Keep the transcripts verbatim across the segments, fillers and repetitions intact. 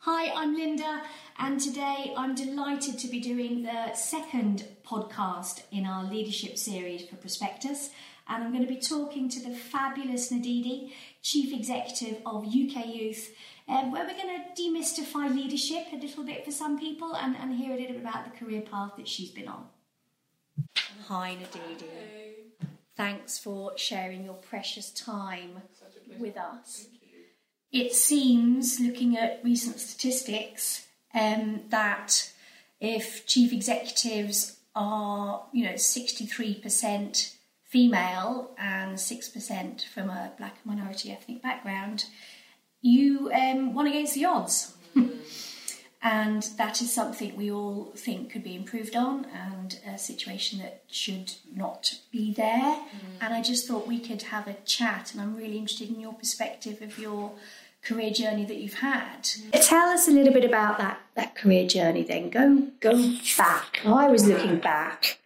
Hi, I'm Linda, and today I'm delighted to be doing the second podcast in our leadership series for Prospectus, and I'm going to be talking to the fabulous Ndidi, Chief Executive of U K Youth, um, where we're going to demystify leadership a little bit for some people and, and hear a little bit about the career path that she's been on. Hi, Ndidi. Hello. Thanks for sharing your precious time with us. It seems, looking at recent statistics, um, that if chief executives are, you know, sixty-three percent female and six percent from a black minority ethnic background, you um, won against the odds. And that is something we all think could be improved on, and a situation that should not be there. Mm. And I just thought we could have a chat, and I'm really interested in your perspective of your career journey that you've had. Mm. Tell us a little bit about that, that career journey then. Go go back. I was looking back.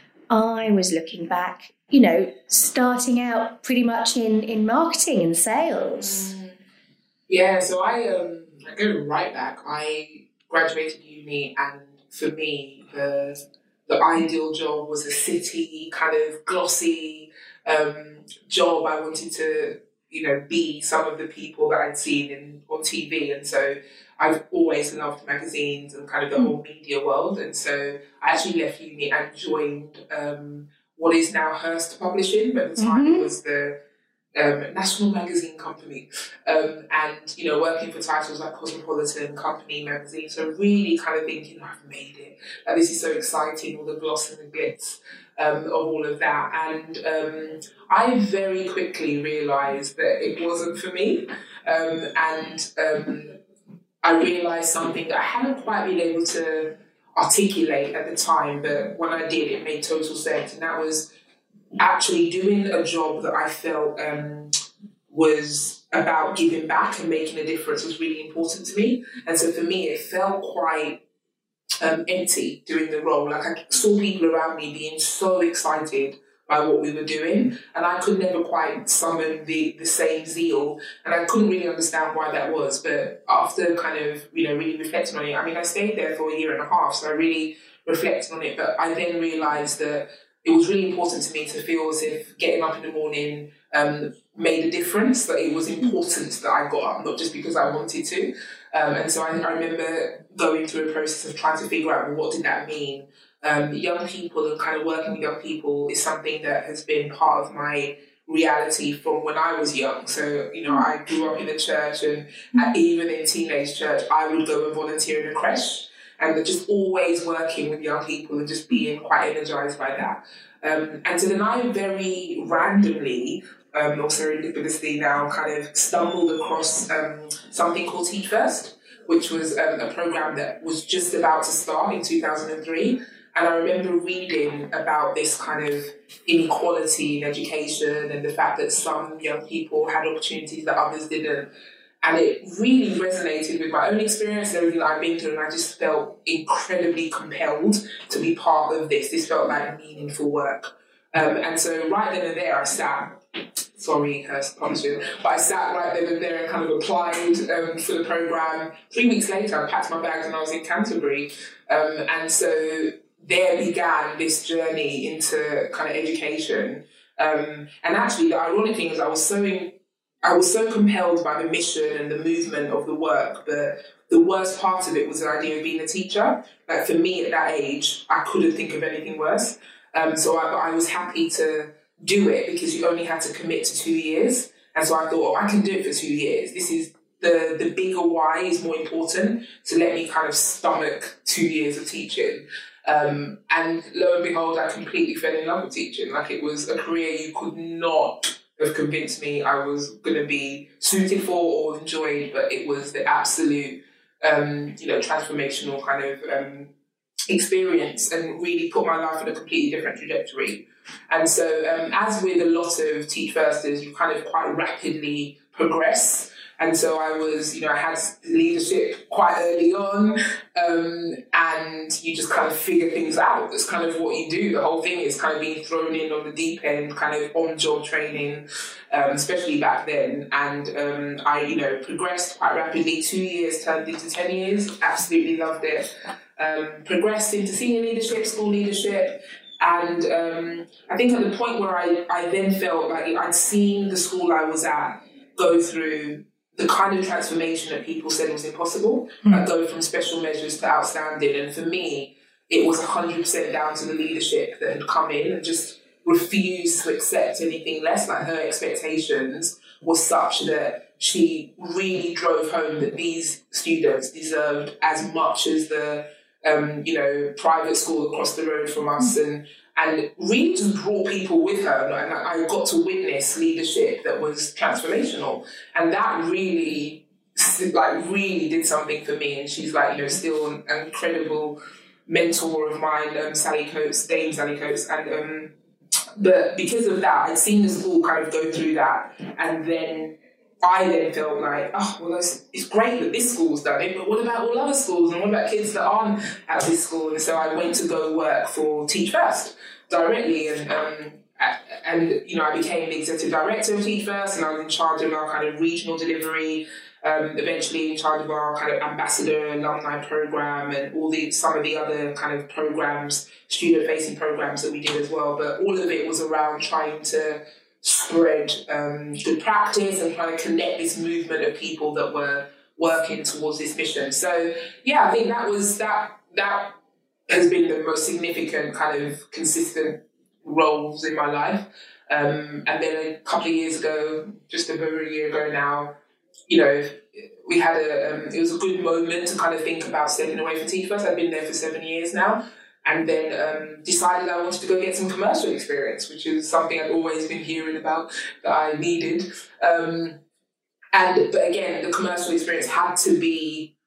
I was looking back, you know, starting out pretty much in, in marketing and sales. Mm. Yeah, so I, um, I go right back. I graduated uni, and for me, the the ideal job was a city kind of glossy um, job. I wanted to, you know, be some of the people that I'd seen in on T V, and so I've always loved magazines and kind of the whole media world. And so I actually left uni and joined um, what is now Hearst Publishing, but at the time mm-hmm. it was the Um, national magazine company, um, and you know, working for titles like Cosmopolitan, Company magazine. So really kind of thinking, I've made it. Like, this is so exciting, all the gloss and the glitz um, of all of that. And um, I very quickly realised that it wasn't for me, um, and um, I realised something that I hadn't quite been able to articulate at the time, but when I did, it made total sense, and that was actually doing a job that I felt um, was about giving back and making a difference was really important to me. And so for me, it felt quite um, empty doing the role. Like, I saw people around me being so excited by what we were doing, and I could never quite summon the, the same zeal, and I couldn't really understand why that was. But after kind of, you know, really reflecting on it, I mean, I stayed there for a year and a half, so I really reflected on it, but I then realised that it was really important to me to feel as if getting up in the morning um, made a difference, that it was important that I got up, not just because I wanted to. Um, and so I, I remember going through a process of trying to figure out, well, what did that mean? Um, young people and kind of working with young people is something that has been part of my reality from when I was young. So, you know, I grew up in the church, and mm-hmm. even in teenage church, I would go and volunteer in a creche. And just always working with young people and just being quite energised by that. Um, and so then I very randomly, um, or serendipitously now, kind of stumbled across um, something called Teach First, which was um, a programme that was just about to start in two thousand three. And I remember reading about this kind of inequality in education and the fact that some young people had opportunities that others didn't. And it really resonated with my own experience and everything that I've been through, and I just felt incredibly compelled to be part of this. This felt like meaningful work. Um, and so right then and there I sat, sorry, Hearst Publishing, but I sat right then and there and kind of applied um, for the programme. Three weeks later I packed my bags and I was in Canterbury. Um, and so there began this journey into kind of education. Um, and actually the ironic thing is I was so in, I was so compelled by the mission and the movement of the work, but the worst part of it was the idea of being a teacher. Like, for me at that age, I couldn't think of anything worse. Um, so I, I was happy to do it because you only had to commit to two years. And so I thought, oh, I can do it for two years. This is the, the bigger why is more important. So let me kind of stomach two years of teaching. Um, and lo and behold, I completely fell in love with teaching. Like, it was a career you could not have convinced me I was going to be suited for or enjoyed, but it was the absolute, um, you know, transformational kind of um, experience, and really put my life on a completely different trajectory. And so, um, as with a lot of Teach Firsters, you kind of quite rapidly progress. And so I was, you know, I had leadership quite early on, um, and and you just kind of figure things out. That's kind of what you do. The whole thing is kind of being thrown in on the deep end, kind of on-job training, um, especially back then. And um, I, you know, progressed quite rapidly. Two years turned into ten years. Absolutely loved it. Um, progressed into senior leadership, school leadership. And um, I think at the point where I, I then felt like I'd seen the school I was at go through the kind of transformation that people said was impossible, mm. like go from special measures to outstanding. And for me, it was one hundred percent down to the leadership that had come in and just refused to accept anything less. Like her expectations was such that she really drove home that these students deserved as much as the Um, you know, private school across the road from us, and and really just brought people with her, and I got to witness leadership that was transformational, and that really, like, really did something for me. And she's like, you know, still an incredible mentor of mine, um, Sally Coates, Dame Sally Coates, and um, but because of that, I'd seen the school kind of go through that, and then I then felt like, oh, well, it's, it's great that this school's done it, but what about all other schools? And what about kids that aren't at this school? And so I went to go work for Teach First directly. And, um, and you know, I became the executive director of Teach First, and I was in charge of our kind of regional delivery, um, eventually in charge of our kind of ambassador alumni program and all the some of the other kind of programs, student-facing programs that we did as well. But all of it was around trying to spread um, good practice and trying to connect this movement of people that were working towards this mission. So yeah, I think that was that that has been the most significant kind of consistent roles in my life. Um, and then a couple of years ago, just over a year ago now, you know, we had a um, it was a good moment to kind of think about stepping away from Teach First. I've been there for seven years now. And then um, decided I wanted to go get some commercial experience, which is something I'd always been hearing about that I needed. Um, and but again, the commercial experience had to be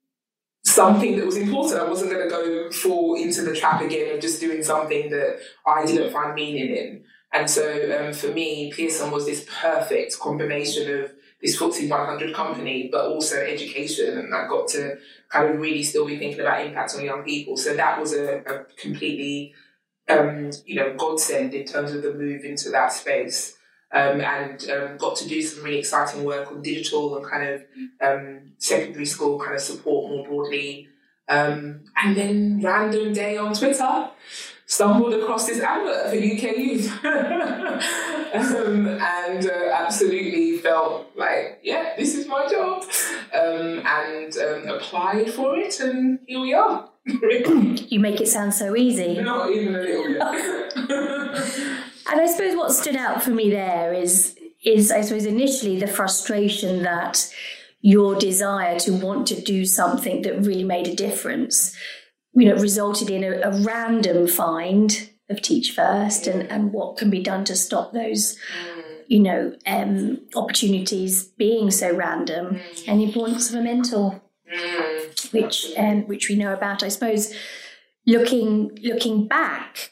something that was important. I wasn't going to go fall into the trap again of just doing something that I didn't find meaning in. And so um, for me, Pearson was this perfect combination of this F T S E one hundred company, but also education. And I got to kind of really still be thinking about impact on young people. So that was a, a completely, um, you know, godsend in terms of the move into that space. Um, and um, got to do some really exciting work on digital and kind of um, secondary school kind of support more broadly. Um, and then random day on Twitter, stumbled across this advert for U K Youth um, and uh, absolutely felt like, yeah, this is my job, um, and um, applied for it, and here we are. You make it sound so easy. Not even a little bit. And I suppose what stood out for me there is, is I suppose initially the frustration that your desire to want to do something that really made a difference, you know, resulted in a, a random find of Teach First, and, and what can be done to stop those, you know, um, opportunities being so random, and the importance of a mentor, which um, which we know about. I suppose looking looking back,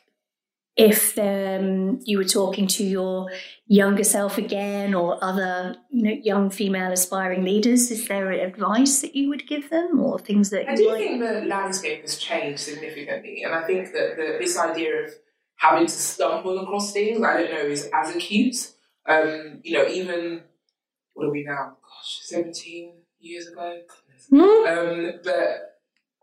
if um, you were talking to your younger self again, or other, you know, young female aspiring leaders, is there advice that you would give them, or things that you I do might... think the landscape has changed significantly, and I think that the, this idea of having to stumble across things, I don't know, is as acute. Um, you know, even, what are we now? Gosh, seventeen years ago? Mm. Um, but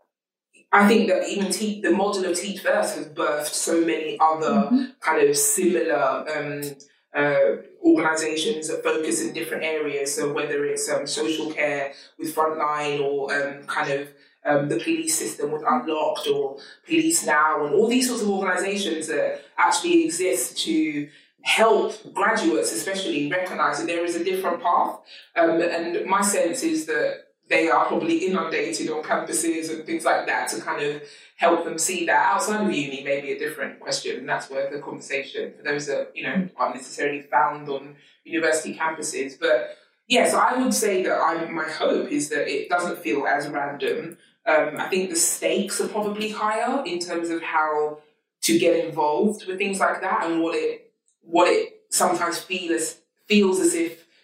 I think that even te- the model of Teach First has birthed so many other mm-hmm. kind of similar um, uh, organisations that focus in different areas. So whether it's um, social care with Frontline, or um, kind of um, the police system with Unlocked, or Police Now, and all these sorts of organisations that actually exist to help graduates especially recognise that there is a different path. Um, and my sense is that they are probably inundated on campuses and things like that to kind of help them see that. Outside of uni may be a different question, and that's worth a conversation for those that, you know, aren't necessarily found on university campuses. But yeah, so I would say that I, my hope is that it doesn't feel as random. Um, I think the stakes are probably higher in terms of how to get involved with things like that, and what it what it sometimes feels feels as if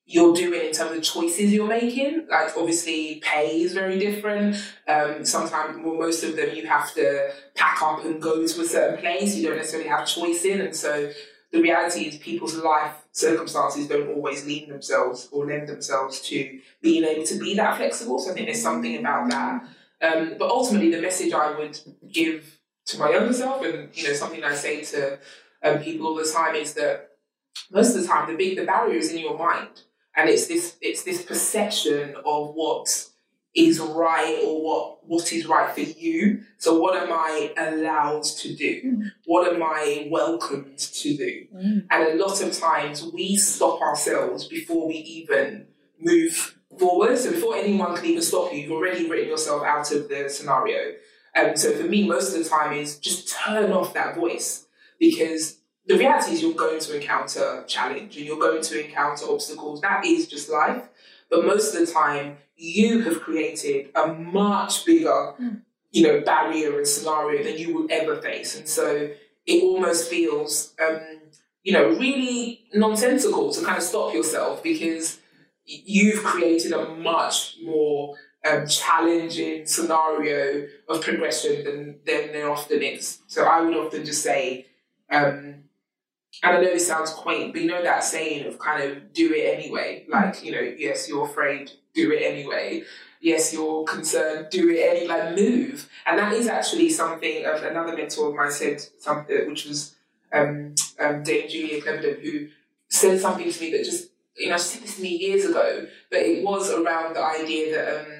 you're doing in terms of choices you're making. Like, obviously, pay is very different. Um, sometimes, well, most of them, you have to pack up and go to a certain place. You don't necessarily have choice in. And so the reality is people's life circumstances don't always lean themselves or lend themselves to being able to be that flexible. So I think there's something about that. Um, but ultimately, the message I would give to my younger self, and, you know, something I say to um, people all the time, is that most of the time, the big the barrier is in your mind. And it's this it's this perception of what is right or what what is right for you. So what am I allowed to do? Mm. What am I welcomed to do? Mm. And a lot of times we stop ourselves before we even move forward. So before anyone can even stop you, you've already written yourself out of the scenario. And so for me, most of the time is just turn off that voice, because the reality is you're going to encounter challenge and you're going to encounter obstacles. That is just life. But most of the time, you have created a much bigger, mm. you know, barrier and scenario than you will ever face. And so it almost feels, um, you know, really nonsensical to kind of stop yourself, because you've created a much more um, challenging scenario of progression than, than there often is. So I would often just say, um, and I know this sounds quaint, but you know that saying of kind of do it anyway. Like, you know, yes, you're afraid, do it anyway. Yes, you're concerned, do it anyway. Like, move. And that is actually something, um, another mentor of mine said something, which was um, um, Dame Julia Clevedon, who said something to me that just, you know, she said this to me years ago, but it was around the idea that, um,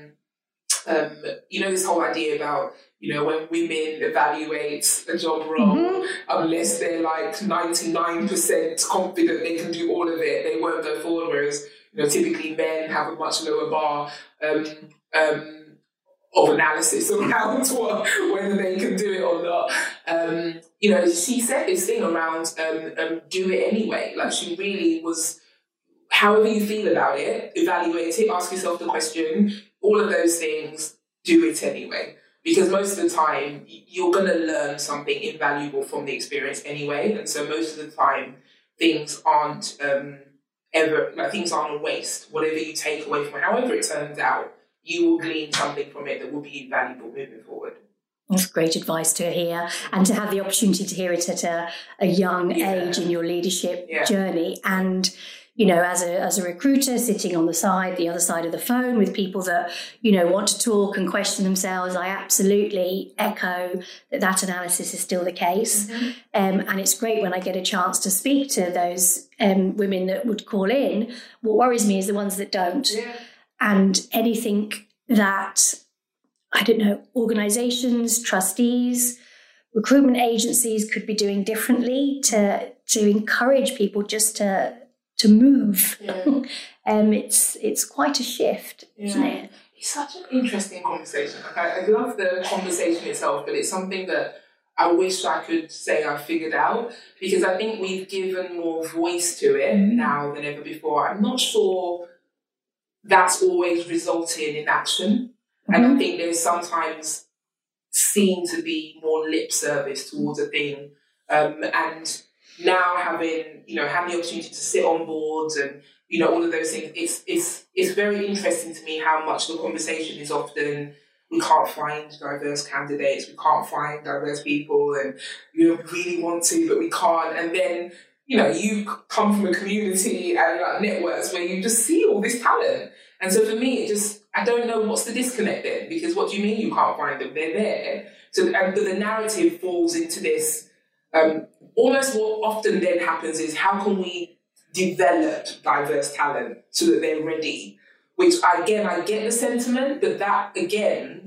um, you know, this whole idea about, you know, when women evaluate a job role, mm-hmm. unless they're like ninety-nine percent confident they can do all of it, they won't go forward. Whereas, you know, typically men have a much lower bar um, um, of analysis around what, whether they can do it or not. Um, you know, she said this thing around um, um, do it anyway. Like, she really was, however you feel about it, evaluate it, ask yourself the question, all of those things, do it anyway. Because most of the time, you're going to learn something invaluable from the experience anyway. And so most of the time, things aren't um, ever, like, things aren't a waste. Whatever you take away from it, however it turns out, you will glean something from it that will be valuable moving forward. That's great advice to hear, and to have the opportunity to hear it at a, a young yeah. age in your leadership yeah. journey. And, you know, as a as a recruiter sitting on the side, the other side of the phone with people that, you know, want to talk and question themselves, I absolutely echo that that analysis is still the case. Mm-hmm. Um, and it's great when I get a chance to speak to those um, women that would call in. What worries me is the ones that don't. Yeah. And anything that, I don't know, organisations, trustees, recruitment agencies could be doing differently to to encourage people just to to move. Yeah. um, it's it's quite a shift, yeah. isn't it? It's such an interesting conversation. Like, I, I love the conversation itself, but it's something that I wish I could say I figured out, because I think we've given more voice to it mm. now than ever before. I'm not sure that's always resulting in action. Mm-hmm. And I think there's sometimes seen to be more lip service towards a thing. Um, and now having, you know, having the opportunity to sit on boards and, you know, all of those things, it's it's it's very interesting to me how much the conversation is often, we can't find diverse candidates, we can't find diverse people, and, you know, we really want to, but we can't. And then, you know, you come from a community and like networks where you just see all this talent. And so for me, it just, I don't know what's the disconnect there, because what do you mean you can't find them? They're there. So and the narrative falls into this, um, almost what often then happens is, how can we develop diverse talent so that they're ready? Which, again, I get the sentiment, but that, again,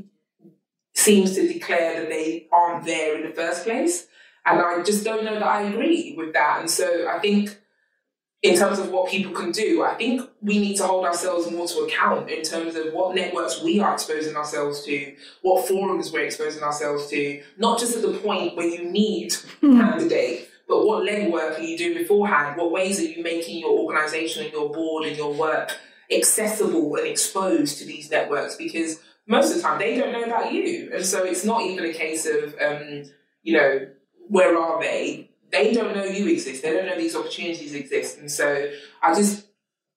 seems to declare that they aren't there in the first place. And I just don't know that I agree with that. And so I think, in terms of what people can do, I think we need to hold ourselves more to account in terms of what networks we are exposing ourselves to, what forums we're exposing ourselves to, not just at the point where you need a candidate, but what legwork are you doing beforehand? What ways are you making your organisation and your board and your work accessible and exposed to these networks? Because most of the time they don't know about you. And so it's not even a case of, um, you know, where are they? They don't know you exist. They don't know these opportunities exist. And so I just,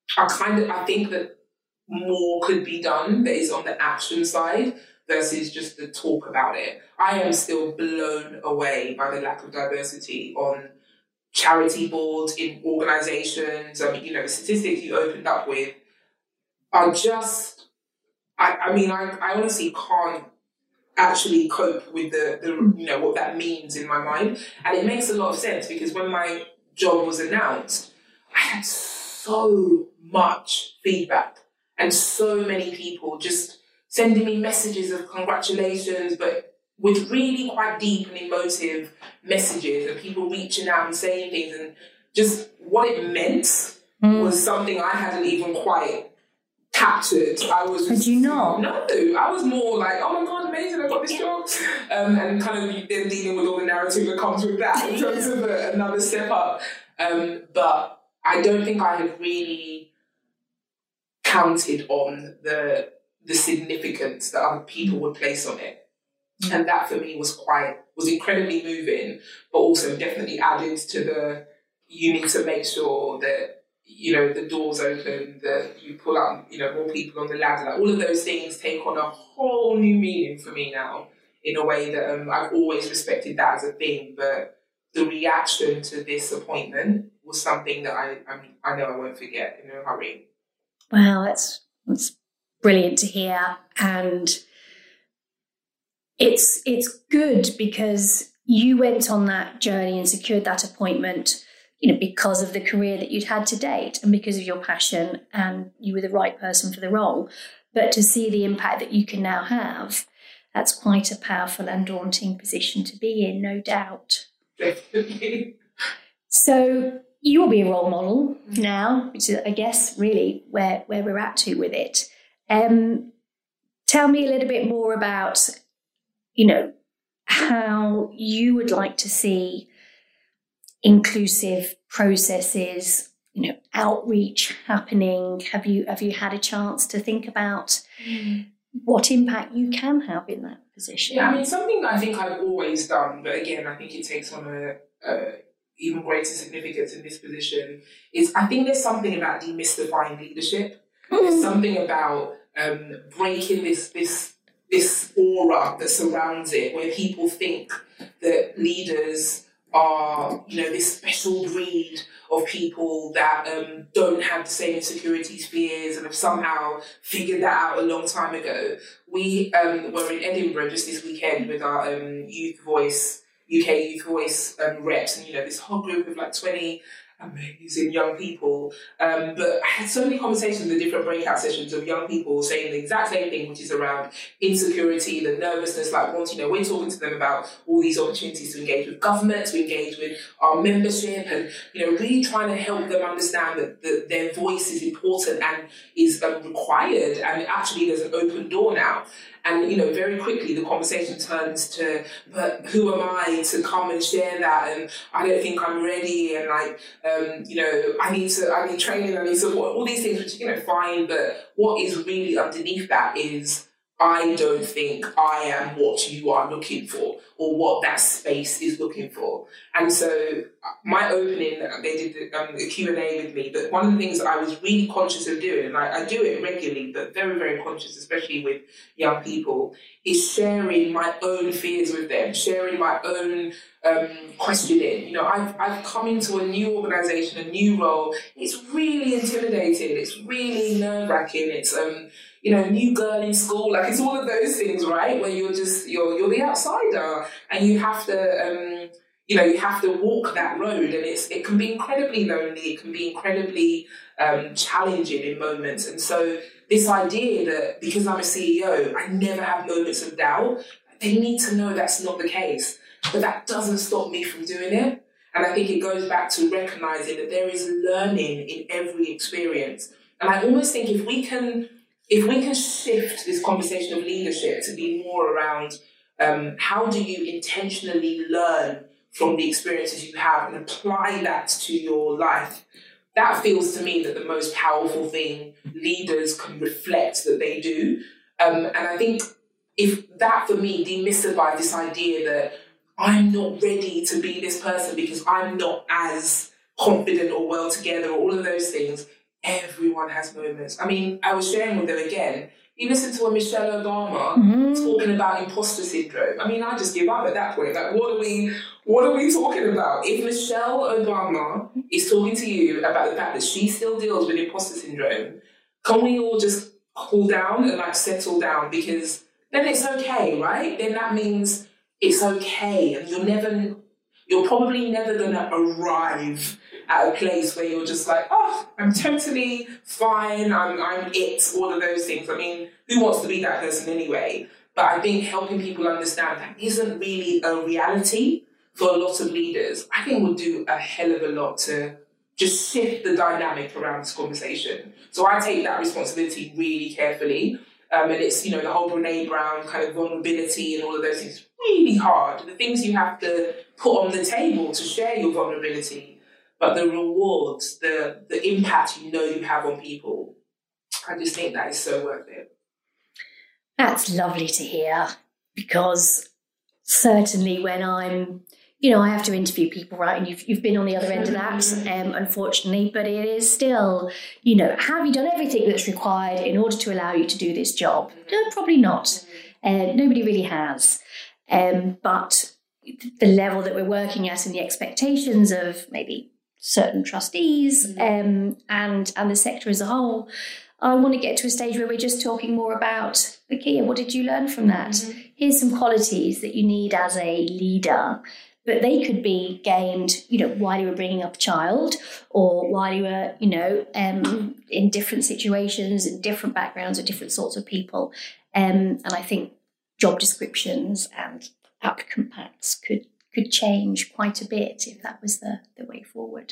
I kind of, I think that more could be done that is on the action side versus just the talk about it. I am still blown away by the lack of diversity on charity boards, in organisations. I mean, you know, the statistics you opened up with are just, I, I mean, I, I honestly can't actually cope with the, the, you know, what that means in my mind. And it makes a lot of sense because when my job was announced, I had so much feedback and so many people just sending me messages of congratulations, but with really quite deep and emotive messages and people reaching out and saying things, and just what it meant mm. was something I hadn't even quite captured. I was just, Did you not? No, I was more like, oh my God, amazing, I got this job. Um, and kind of then dealing with all the narrative that comes with that in terms of a, another step up. Um, but I don't think I had really counted on the the significance that other people would place on it. Mm. And that for me was quite, was incredibly moving, but also definitely added to the, you need to make sure that, you know, the doors open, that you pull up, you know, more people on the ladder. Like all of those things take on a whole new meaning for me now in a way that um, I've always respected that as a thing. But the reaction to this appointment was something that I I'm, I know I won't forget in a hurry. Wow, that's, that's brilliant to hear. And it's it's good because you went on that journey and secured that appointment, you know, because of the career that you'd had to date and because of your passion, and you were the right person for the role. But to see the impact that you can now have, that's quite a powerful and daunting position to be in, no doubt. Definitely. So you will be a role model now, which is, I guess, really where, where we're at to with it. Um, tell me a little bit more about, you know, how you would like to see inclusive processes, you know, outreach happening. Have you have you had a chance to think about mm. what impact you can have in that position? Yeah, I mean, something that I think I've always done, but again, I think it takes on a, a even greater significance in this position, is I think there's something about demystifying leadership. Mm. There's something about um, breaking this this this aura that surrounds it, where people think that leaders are, you know, this special breed of people that um, don't have the same insecurities, fears, and have somehow figured that out a long time ago. We um, were in Edinburgh just this weekend with our um, Youth Voice, U K Youth Voice um, reps, and, you know, this whole group of like twenty amazing young people. Um, but I had so many conversations in different breakout sessions of young people saying the exact same thing, which is around insecurity, the nervousness, like once, you know, we're talking to them about all these opportunities to engage with government, to engage with our membership, and, you know, really trying to help them understand that, that their voice is important and is um, required, and actually there's an open door now. And, you know, very quickly the conversation turns to, but who am I to come and share that? And I don't think I'm ready. And like, um, you know, I need to, I need training, I need support, all these things, which, you know, fine. But what is really underneath that is, I don't think I am what you are looking for, or what that space is looking for. And so my opening, they did um, the Q and A with me, but one of the things that I was really conscious of doing, and I, I do it regularly, but very, very conscious, especially with young people, is sharing my own fears with them, sharing my own um, questioning. You know, I've, I've come into a new organisation, a new role. It's really intimidating. It's really nerve-wracking. It's, um, you know, new girl in school. Like, it's all of those things, right? Where you're just, you're, you're the outsider, and you have to, um, you know, you have to walk that road, and it's, it can be incredibly lonely. It can be incredibly um, challenging in moments. And so this idea that because I'm a C E O, I never have moments of doubt, they need to know that's not the case. But that doesn't stop me from doing it. And I think it goes back to recognizing that there is learning in every experience. And I almost think if we can, if we can shift this conversation of leadership to be more around um, how do you intentionally learn from the experiences you have and apply that to your life, that feels to me that the most powerful thing leaders can reflect that they do. Um, and I think if that, for me, demystifies this idea that I'm not ready to be this person because I'm not as confident or well together or all of those things, everyone has moments. I mean, I was sharing with them again. You listen to a Michelle Obama Mm-hmm. talking about imposter syndrome. I mean, I just give up at that point. Like, what are we, what are we talking about? If Michelle Obama is talking to you about the fact that she still deals with imposter syndrome, can we all just cool down and like settle down? Because then it's okay, right? Then that means it's okay, and you're never, you're probably never gonna arrive at a place where you're just like, oh, I'm totally fine, I'm, I'm it, all of those things. I mean, who wants to be that person anyway? But I think helping people understand that isn't really a reality for a lot of leaders, I think would do a hell of a lot to just shift the dynamic around this conversation. So I take that responsibility really carefully. Um, and it's, you know, the whole Brene Brown kind of vulnerability and all of those things, really hard. The things you have to put on the table to share your vulnerability. But the rewards, the the impact you know you have on people, I just think that is so worth it. That's lovely to hear, because certainly when I'm, you know, I have to interview people, right? And you've, you've been on the other end of that, um, unfortunately, but it is still, you know, have you done everything that's required in order to allow you to do this job? No, probably not. Uh, nobody really has. Um, but the level that we're working at and the expectations of maybe certain trustees um, and and the sector as a whole, I want to get to a stage where we're just talking more about, okay, what did you learn from that? Mm-hmm. Here's some qualities that you need as a leader, but they could be gained, you know, while you were bringing up a child, or while you were, you know, um, in different situations, in different backgrounds, with different sorts of people. Um, and I think job descriptions and applicant packs could could change quite a bit if that was the, the way forward.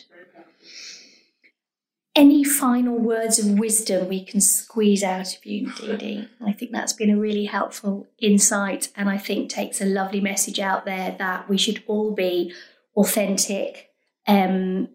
Any final words of wisdom we can squeeze out of you, Dee? I think that's been a really helpful insight, and I think takes a lovely message out there that we should all be authentic, um,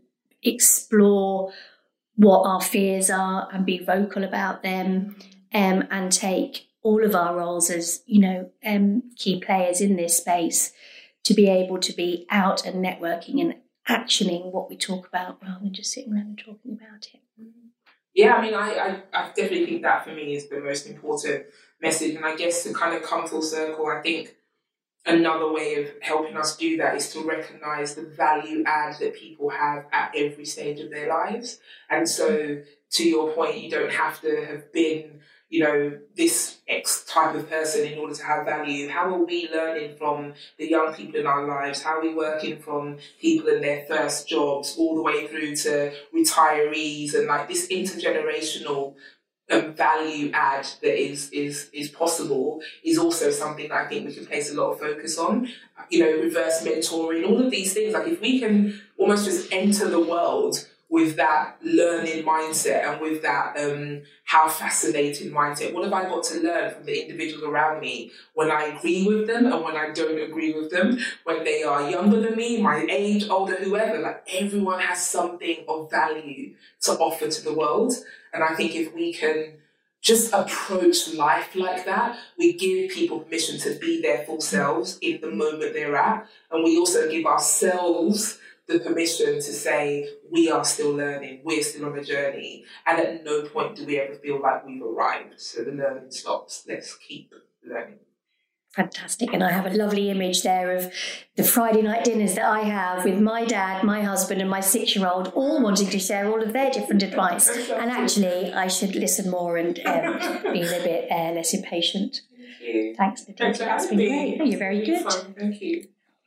explore what our fears are and be vocal about them, um, and take all of our roles as, you know, um, key players in this space to be able to be out and networking and actioning what we talk about rather than just sitting around and talking about it. Yeah, I mean, I, I, I definitely think that for me is the most important message. And I guess to kind of come full circle, I think another way of helping us do that is to recognise the value add that people have at every stage of their lives. And so, to your point, you don't have to have been, you know, this X type of person in order to have value. How are we learning from the young people in our lives? How are we working from people in their first jobs all the way through to retirees, and like this intergenerational um, value add that is is is possible is also something that I think we can place a lot of focus on. You know, reverse mentoring, all of these things. Like if we can almost just enter the world with that learning mindset and with that um, how fascinating mindset. What have I got to learn from the individuals around me when I agree with them and when I don't agree with them, when they are younger than me, my age, older, whoever. Like everyone has something of value to offer to the world. And I think if we can just approach life like that, we give people permission to be their full selves in the moment they're at. And we also give ourselves the permission to say, we are still learning, we're still on a journey, and at no point do we ever feel like we've arrived. So the learning stops. Let's keep learning. Fantastic. And I have a lovely image there of the Friday night dinners that I have with my dad, my husband and my six-year-old, all wanting to share all of their different advice. And actually, I should listen more and um, be a little bit uh, less impatient. Thank you. Thanks, Nadine. That's been great. Oh, you're very good. Fun. Thank you.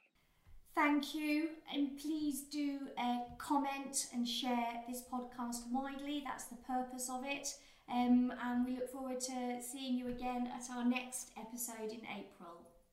Thank you, and please do uh, comment and share this podcast widely. That's the purpose of it, um, and we look forward to seeing you again at our next episode in April.